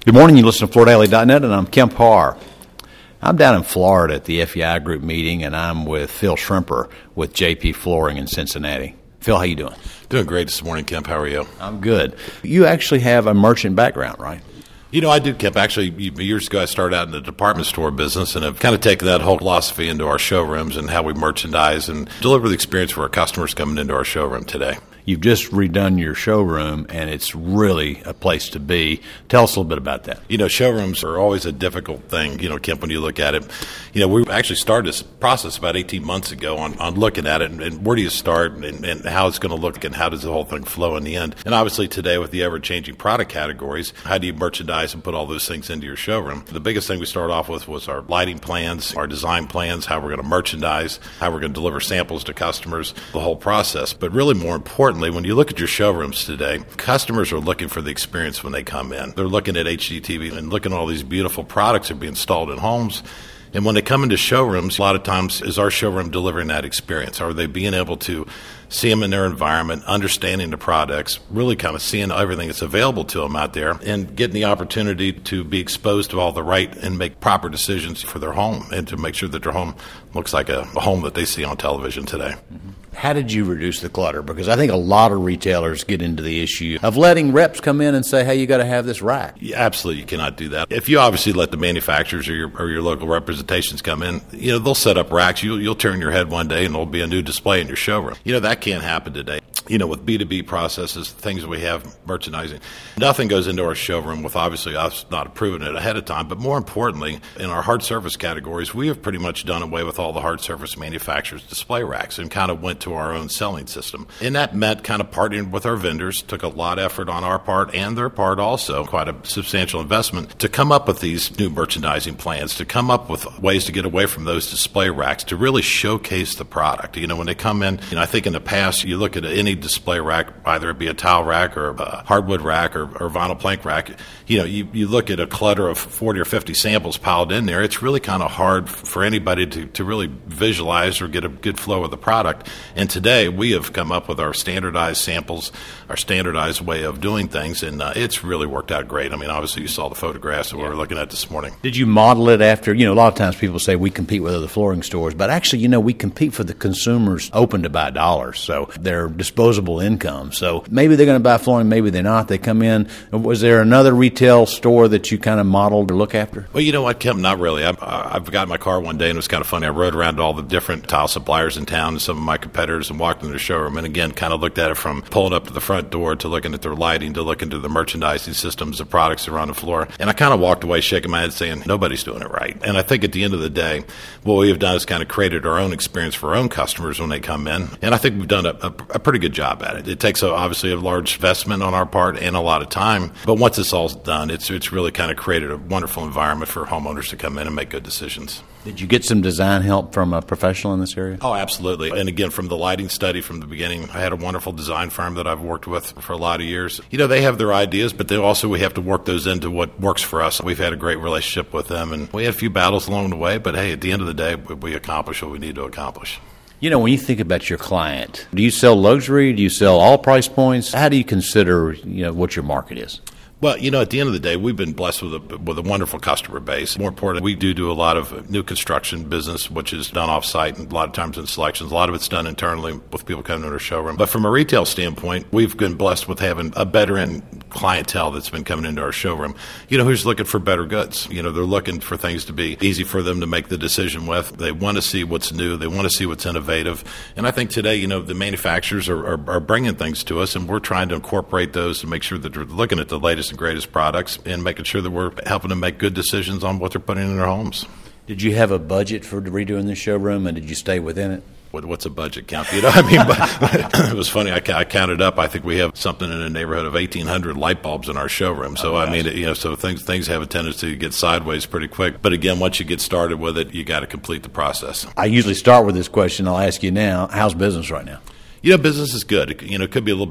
Good morning. You listen to FloorDaily.net, and I'm Kemp Harr. I'm down in Florida at the FEI Group meeting, and I'm with Phil Schrimper with JP Flooring in Cincinnati. Phil, how you doing? Doing great this morning, Kemp. How are you? I'm good. You actually have a merchant background, right? You know, I did, Kemp. Actually, years ago, I started out in the department store business and have kind of taken that whole philosophy into our showrooms and how we merchandise and deliver the experience for our customers coming into our showroom today. You've just redone your showroom, and it's really a place to be. Tell us a little bit about that. You know, showrooms are always a difficult thing, Kemp, when you look at it. You know, we actually started this process about 18 months ago on looking at it and where do you start and how it's going to look and how does the whole thing flow in the end. And obviously today with the ever-changing product categories, how do you merchandise and put all those things into your showroom? The biggest thing we started off with was our lighting plans, our design plans, how we're going to merchandise, how we're going to deliver samples to customers, the whole process. But really more importantly, when you look at your showrooms today, customers are looking for the experience when they come in. They're looking at HGTV and looking at all these beautiful products that are being installed in homes. And when they come into showrooms, a lot of times is our showroom delivering that experience? Are they being able to see them in their environment, understanding the products, really kind of seeing everything that's available to them out there, and getting the opportunity to be exposed to all the right and make proper decisions for their home and to make sure that their home looks like a home that they see on television today. Mm-hmm. How did you reduce the clutter? Because I think a lot of retailers get into the issue of letting reps come in and say, hey, you got to have this rack. Yeah, absolutely, you cannot do that. If you obviously let the manufacturers or your local representations come in, they'll set up racks. You'll turn your head one day and there'll be a new display in your showroom. That can't happen today. With B2B processes, things that we have, merchandising, nothing goes into our showroom with obviously us not approving it ahead of time. But more importantly, in our hard surface categories, we have pretty much done away with all the hard surface manufacturers' display racks and kind of went to our own selling system. And that meant kind of partnering with our vendors, took a lot of effort on our part and their part also, quite a substantial investment, to come up with these new merchandising plans, to come up with ways to get away from those display racks, to really showcase the product. When they come in, I think in the past, you look at any display rack, either it be a tile rack or a hardwood rack or vinyl plank rack, you look at a clutter of 40 or 50 samples piled in there, it's really kind of hard for anybody to really visualize or get a good flow of the product. And today, we have come up with our standardized samples, our standardized way of doing things, and it's really worked out great. Obviously, you saw the photographs that we were looking at this morning. Did you model it after, a lot of times people say we compete with other flooring stores, but actually, we compete for the consumers open to buy dollars, so they're disposable income. So maybe they're going to buy flooring, maybe they're not. They come in. Was there another retail store that you kind of modeled or look after? Well, you know what, Kemp? Not really. I've got in my car one day, and it was kind of funny. I rode around to all the different tile suppliers in town and some of my competitors and walked into the showroom, and again, kind of looked at it from pulling up to the front door to looking at their lighting to looking at the merchandising systems, the products that are on the floor. And I kind of walked away shaking my head saying, nobody's doing it right. And I think at the end of the day, what we have done is kind of created our own experience for our own customers when they come in. And I think we've done a pretty good job at it. It takes obviously a large investment on our part and a lot of time. But once it's all done, it's really kind of created a wonderful environment for homeowners to come in and make good decisions. Did you get some design help from a professional in this area? Oh, absolutely. And again, from the lighting study from the beginning, I had a wonderful design firm that I've worked with for a lot of years. They have their ideas, but we have to work those into what works for us. We've had a great relationship with them, and we had a few battles along the way, but hey, at the end of the day, we accomplish what we need to accomplish. When you think about your client, do you sell luxury? Do you sell all price points? How do you consider, what your market is? Well, at the end of the day, we've been blessed with a wonderful customer base. More importantly, we do a lot of new construction business, which is done off-site and a lot of times in selections. A lot of it's done internally with people coming to our showroom. But from a retail standpoint, we've been blessed with having a veteran clientele that's been coming into our showroom, who's looking for better goods. They're looking for things to be easy for them to make the decision with. They want to see what's new. They want to see what's innovative. And I think today, the manufacturers are bringing things to us, and we're trying to incorporate those to make sure that they're looking at the latest and greatest products and making sure that we're helping them make good decisions on what they're putting in their homes. Did you have a budget for redoing the showroom, and did you stay within it? What's a budget count? But it was funny. I counted up. I think we have something in the neighborhood of 1,800 light bulbs in our showroom. So so things have a tendency to get sideways pretty quick. But again, once you get started with it, you got to complete the process. I usually start with this question. I'll ask you now: how's business right now? Business is good. It could be a little bit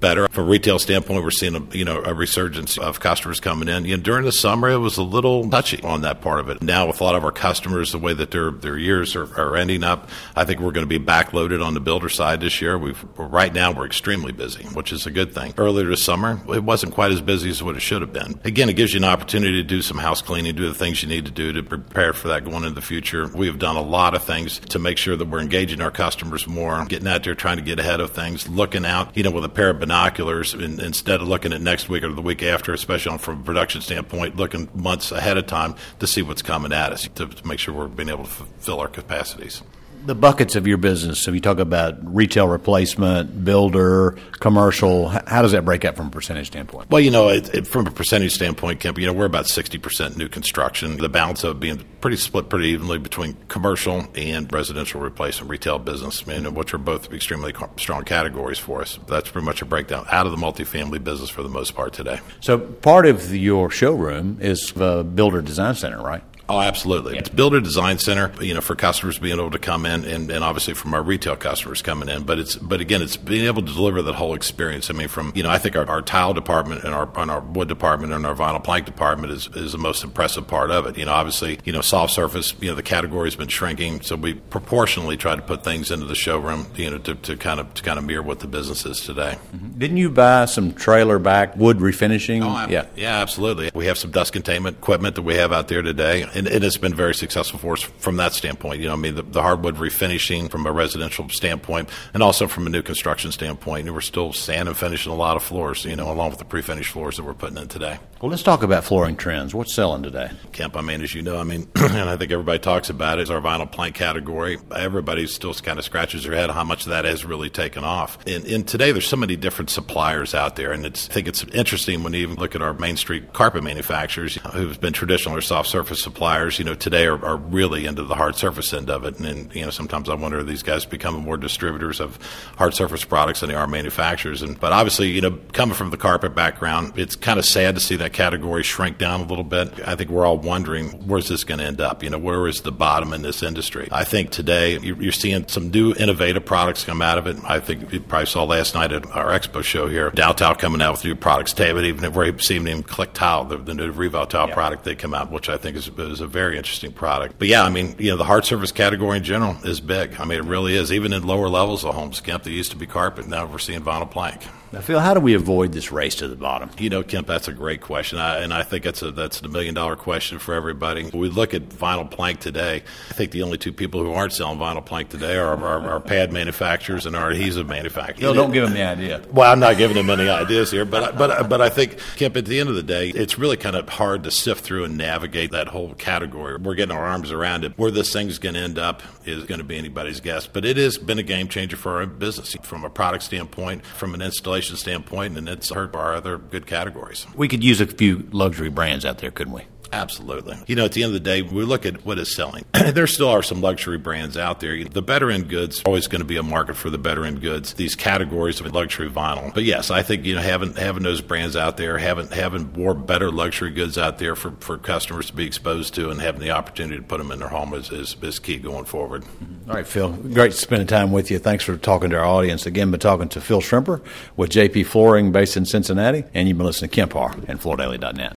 better. From a retail standpoint, we're seeing a resurgence of customers coming in. During the summer, it was a little touchy on that part of it. Now, with a lot of our customers, the way that their years are ending up, I think we're going to be backloaded on the builder side this year. Right now, we're extremely busy, which is a good thing. Earlier this summer, it wasn't quite as busy as what it should have been. Again, it gives you an opportunity to do some house cleaning, do the things you need to do to prepare for that going into the future. We have done a lot of things to make sure that we're engaging our customers more, getting out there, trying to get ahead of things, looking out, with a pair of binoculars instead of looking at next week or the week after, especially from a production standpoint, looking months ahead of time to see what's coming at us to make sure we're being able to fulfill our capacities. The buckets of your business, so you talk about retail replacement, builder, commercial, how does that break out from a percentage standpoint? Well, from a percentage standpoint, Kemp, we're about 60% new construction. The balance of it being split pretty evenly between commercial and residential replacement retail business, which are both extremely strong categories for us. That's pretty much a breakdown out of the multifamily business for the most part today. So part of your showroom is the Builder Design Center, right? Oh, absolutely. It's Builder Design Center, for customers being able to come in and obviously from our retail customers coming in. But again, it's being able to deliver that whole experience. I think our tile department and our wood department and our vinyl plank department is the most impressive part of it. Obviously, soft surface, the category has been shrinking. So we proportionally try to put things into the showroom, to kind of mirror what the business is today. Mm-hmm. Didn't you buy some trailer back wood refinishing? Oh, yeah, absolutely. We have some dust containment equipment that we have out there today. And it's been very successful for us from that standpoint. The hardwood refinishing from a residential standpoint and also from a new construction standpoint. We're still sand and finishing a lot of floors, along with the pre-finished floors that we're putting in today. Well, let's talk about flooring trends. What's selling today? Kemp, as you know, and I think everybody talks about it, is our vinyl plank category. Everybody still kind of scratches their head how much of that has really taken off. And today there's so many different suppliers out there, and I think it's interesting when you even look at our Main Street carpet manufacturers who've been traditional or soft surface suppliers, today are really into the hard surface end of it. And sometimes I wonder if these guys becoming more distributors of hard surface products than they are manufacturers. But obviously, coming from the carpet background, it's kind of sad to see that category shrink down a little bit. I think we're all wondering, where's this going to end up? Where is the bottom in this industry? I think today you're seeing some new innovative products come out of it. I think you probably saw last night at our expo show here, Dowtile coming out with new products. David, even we're seeing them Click Tile, the new Revo Tile product they come out, which I think is a very interesting product. But the hard surface category in general is big. It really is. Even in lower levels of homes, Kemp, they used to be carpet. Now we're seeing vinyl plank. Now, Phil, how do we avoid this race to the bottom? Kemp, that's a great question. And I think that's the $1 million question for everybody. When we look at vinyl plank today, I think the only two people who aren't selling vinyl plank today are our pad manufacturers and our adhesive manufacturers. No, don't give them the idea. Well, I'm not giving them any ideas here, but I think, Kemp, at the end of the day, it's really kind of hard to sift through and navigate that whole category. We're getting our arms around it. Where this thing's going to end up is going to be anybody's guess. But it has been a game changer for our business from a product standpoint, from an installation standpoint, and it's hurt our other good categories. We could use a few luxury brands out there, couldn't we? Absolutely. At the end of the day, we look at what is selling. There still are some luxury brands out there. The better end goods, always going to be a market for the better end goods, these categories of luxury vinyl. But yes, I think, having those brands out there, having more better luxury goods out there for customers to be exposed to and having the opportunity to put them in their home is key going forward. All right, Phil, great spending time with you. Thanks for talking to our audience. Again, been talking to Phil Schrimper with JP Flooring based in Cincinnati, and you've been listening to Kemp Harr and FloorDaily.net.